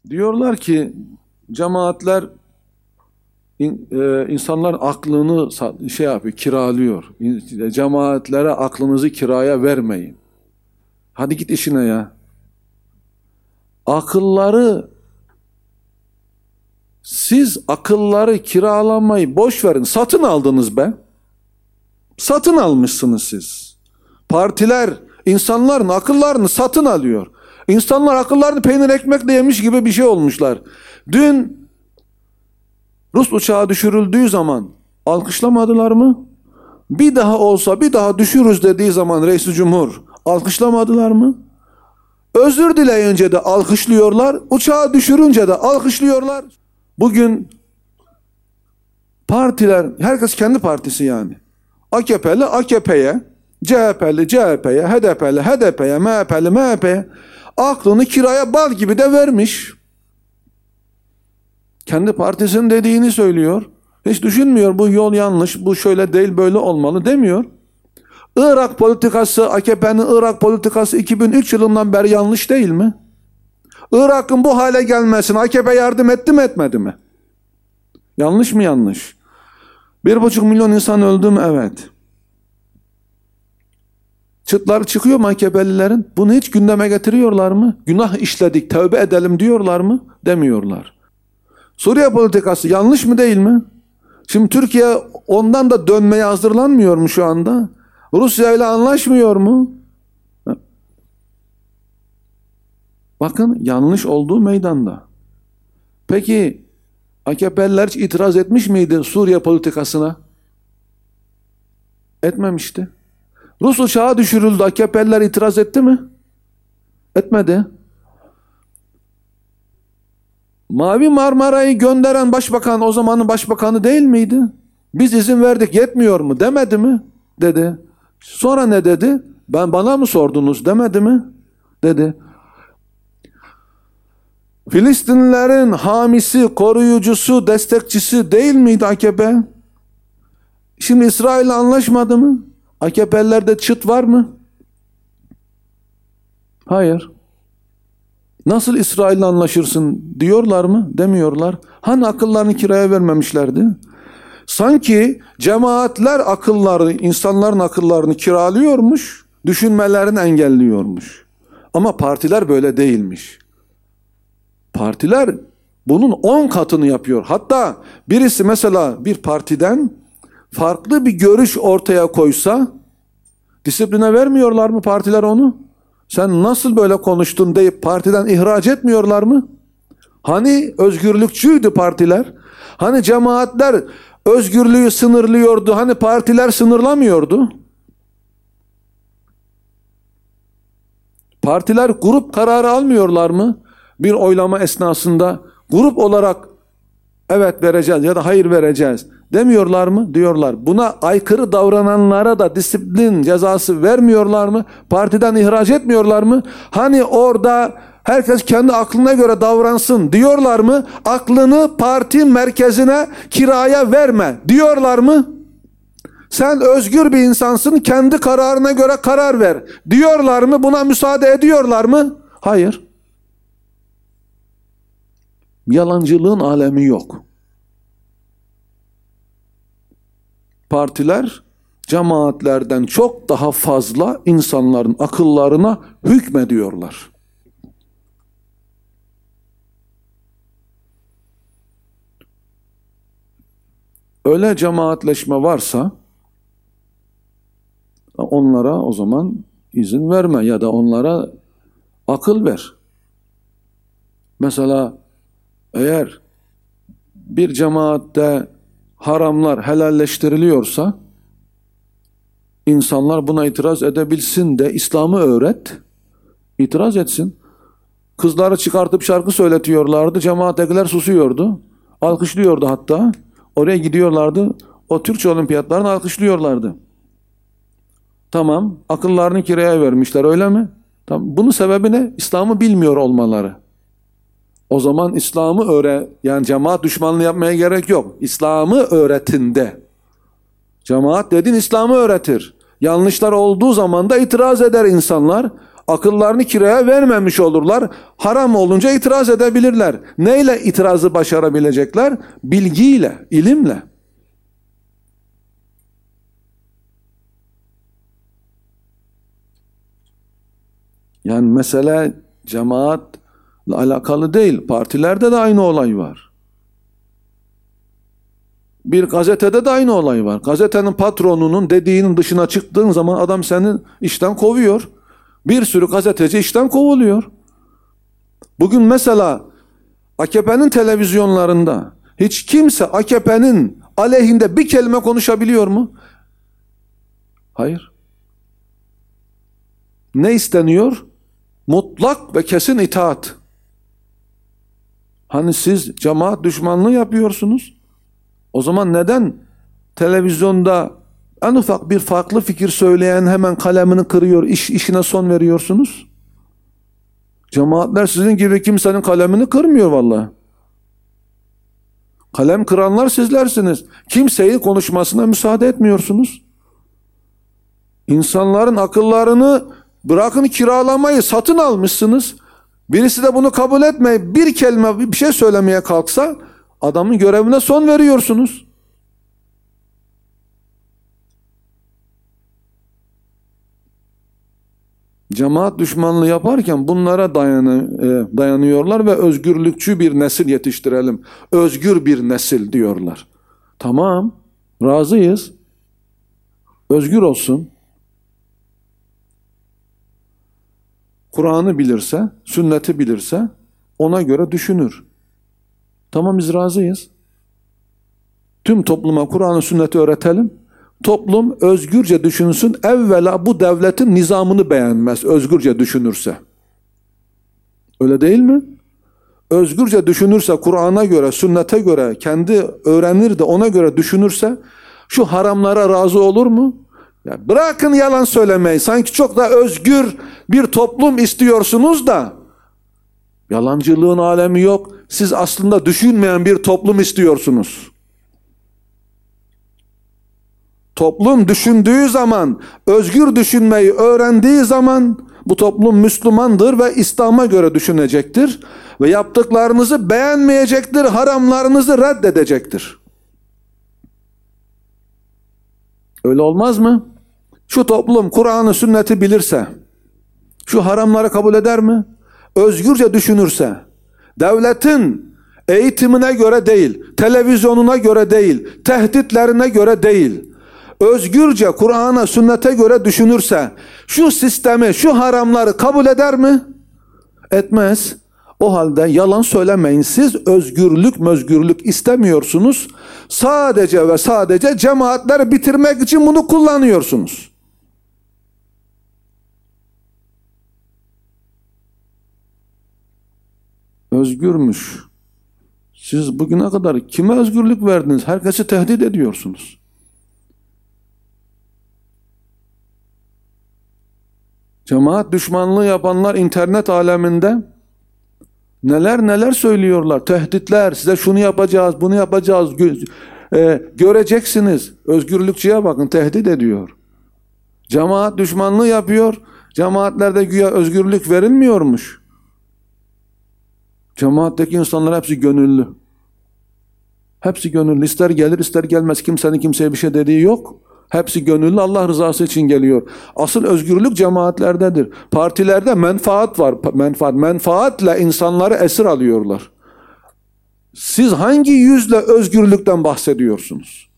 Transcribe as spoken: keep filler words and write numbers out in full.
Diyorlar ki cemaatler in, e, insanların aklını şey yapıyor, kiralıyor. Cemaatlere aklınızı kiraya vermeyin. Hadi git işine ya. Akılları siz akılları kiralamayı boş verin. Satın aldınız be. Satın almışsınız siz. Partiler insanların akıllarını satın alıyor. İnsanlar akıllarını peynir ekmekle yemiş gibi bir şey olmuşlar. Dün Rus uçağı düşürüldüğü zaman alkışlamadılar mı? Bir daha olsa bir daha düşürürüz dediği zaman Reis-i Cumhur alkışlamadılar mı? Özür dileyince de alkışlıyorlar. Uçağı düşürünce de alkışlıyorlar. Bugün partiler, herkes kendi partisi yani. A K P'li A K P'ye, C H P'li C H P'ye, H D P'li H D P'ye, M H P'li M H P'ye aklını kiraya bal gibi de vermiş. Kendi partisinin dediğini söylüyor. Hiç düşünmüyor bu yol yanlış, bu şöyle değil böyle olmalı demiyor. Irak politikası, A K P'nin Irak politikası iki bin üç yılından beri yanlış değil mi? Irak'ın bu hale gelmesine A K P yardım etti mi etmedi mi? Yanlış mı yanlış? Bir buçuk milyon insan öldü mü? Evet. Çıtları çıkıyor mu A K P'lilerin? Bunu hiç gündeme getiriyorlar mı? Günah işledik, tövbe edelim diyorlar mı? Demiyorlar. Suriye politikası yanlış mı değil mi? Şimdi Türkiye ondan da dönmeye hazırlanmıyor mu şu anda? Rusya ile anlaşmıyor mu? Bakın yanlış olduğu meydanda. Peki A K P'liler hiç itiraz etmiş miydi Suriye politikasına? Etmemişti. Rus uçağı düşürüldü. A K P'liler itiraz etti mi? Etmedi. Mavi Marmara'yı gönderen başbakan o zamanın başbakanı değil miydi? Biz izin verdik yetmiyor mu demedi mi? Dedi. Sonra ne dedi? Ben bana mı sordunuz demedi mi? Dedi. Filistinlilerin hamisi, koruyucusu, destekçisi değil miydi A K P? Şimdi İsrail'le anlaşmadı mı? A K P'lilerde çıt var mı? Hayır. Nasıl İsrail'le anlaşırsın diyorlar mı? Demiyorlar. Hani akıllarını kiraya vermemişlerdi? Sanki cemaatler akılları, insanların akıllarını kiralıyormuş, düşünmelerini engelliyormuş. Ama partiler böyle değilmiş. Partiler bunun on katını yapıyor. Hatta birisi mesela bir partiden farklı bir görüş ortaya koysa disipline vermiyorlar mı partiler onu? Sen nasıl böyle konuştun deyip partiden ihraç etmiyorlar mı? Hani özgürlükçüydü partiler? Hani cemaatler özgürlüğü sınırlıyordu? Hani partiler sınırlamıyordu? Partiler grup kararı almıyorlar mı? Bir oylama esnasında grup olarak evet vereceğiz ya da hayır vereceğiz demiyorlar mı? Diyorlar. Buna aykırı davrananlara da disiplin cezası vermiyorlar mı? Partiden ihraç etmiyorlar mı? Hani orada herkes kendi aklına göre davransın diyorlar mı? Aklını parti merkezine kiraya verme diyorlar mı? Sen özgür bir insansın, kendi kararına göre karar ver diyorlar mı? Buna müsaade ediyorlar mı? Hayır. Yalancılığın alemi yok. Partiler cemaatlerden çok daha fazla insanların akıllarına hükmediyorlar. Öyle cemaatleşme varsa onlara o zaman izin verme ya da onlara akıl ver. Mesela eğer bir cemaatte haramlar helalleştiriliyorsa insanlar buna itiraz edebilsin de İslam'ı öğret, itiraz etsin. Kızları çıkartıp şarkı söyletiyorlardı, cemaattekiler susuyordu, alkışlıyordu hatta. Oraya gidiyorlardı, o Türkçe olimpiyatlarını alkışlıyorlardı. Tamam, akıllarını kiraya vermişler öyle mi? Tamam. Bunun sebebi ne? İslam'ı bilmiyor olmaları. O zaman İslam'ı öğret, yani cemaat düşmanlığı yapmaya gerek yok. İslam'ı öğretin de. Cemaat dedin İslam'ı öğretir. Yanlışlar olduğu zaman da itiraz eder insanlar. Akıllarını kiraya vermemiş olurlar. Haram olunca itiraz edebilirler. Neyle itirazı başarabilecekler? Bilgiyle, ilimle. Yani mesele cemaatle alakalı değil. Partilerde de aynı olay var. Bir gazetede de aynı olay var. Gazetenin patronunun dediğinin dışına çıktığın zaman adam seni işten kovuyor. Bir sürü gazeteci işten kovuluyor. Bugün mesela A K P'nin televizyonlarında hiç kimse A K P'nin aleyhinde bir kelime konuşabiliyor mu? Hayır. Ne isteniyor? Mutlak ve kesin itaat. Hani siz cemaat düşmanlığı yapıyorsunuz? O zaman neden televizyonda en ufak bir farklı fikir söyleyen hemen kalemini kırıyor, iş, işine son veriyorsunuz? Cemaatler sizin gibi kimsenin kalemini kırmıyor vallahi. Kalem kıranlar sizlersiniz. Kimseyi konuşmasına müsaade etmiyorsunuz. İnsanların akıllarını bırakın kiralamayı satın almışsınız. Birisi de bunu kabul etmeyip bir kelime bir şey söylemeye kalksa adamın görevine son veriyorsunuz. Cemaat düşmanlığı yaparken bunlara dayanı, e, dayanıyorlar ve özgürlükçü bir nesil yetiştirelim. Özgür bir nesil diyorlar. Tamam, razıyız. Özgür olsun. Kur'an'ı bilirse, sünneti bilirse ona göre düşünür. Tamam, biz razıyız. Tüm topluma Kur'an'ı, sünneti öğretelim. Toplum özgürce düşünsün. Evvela bu devletin nizamını beğenmez özgürce düşünürse. Öyle değil mi? Özgürce düşünürse, Kur'an'a göre, sünnete göre, kendi öğrenir de ona göre düşünürse şu haramlara razı olur mu? Ya bırakın yalan söylemeyi. Sanki çok da özgür bir toplum istiyorsunuz da yalancılığın alemi yok. Siz aslında düşünmeyen bir toplum istiyorsunuz. Toplum düşündüğü zaman, özgür düşünmeyi öğrendiği zaman bu toplum Müslümandır ve İslam'a göre düşünecektir. Ve yaptıklarınızı beğenmeyecektir, haramlarınızı reddedecektir. Öyle olmaz mı? Şu toplum Kur'an'ı, sünneti bilirse, şu haramları kabul eder mi? Özgürce düşünürse, devletin eğitimine göre değil, televizyonuna göre değil, tehditlerine göre değil, özgürce Kur'an'a, sünnete göre düşünürse, şu sistemi, şu haramları kabul eder mi? Etmez. O halde yalan söylemeyin. Siz özgürlük mözgürlük istemiyorsunuz. Sadece ve sadece cemaatleri bitirmek için bunu kullanıyorsunuz. Özgürmüş. Siz bugüne kadar kime özgürlük verdiniz? Herkesi tehdit ediyorsunuz. Cemaat düşmanlığı yapanlar internet aleminde neler neler söylüyorlar. Tehditler, size şunu yapacağız, bunu yapacağız, gö- e, göreceksiniz. Özgürlükçüye bakın, tehdit ediyor. Cemaat düşmanlığı yapıyor. Cemaatlerde güya özgürlük verilmiyormuş. Cemaatteki insanlar hepsi gönüllü. Hepsi gönüllü. İster gelir ister gelmez. Kimsenin kimseye bir şey dediği yok. Hepsi gönüllü, Allah rızası için geliyor. Asıl özgürlük cemaatlerdedir. Partilerde menfaat var. Menfaat. Menfaatle insanları esir alıyorlar. Siz hangi yüzle özgürlükten bahsediyorsunuz?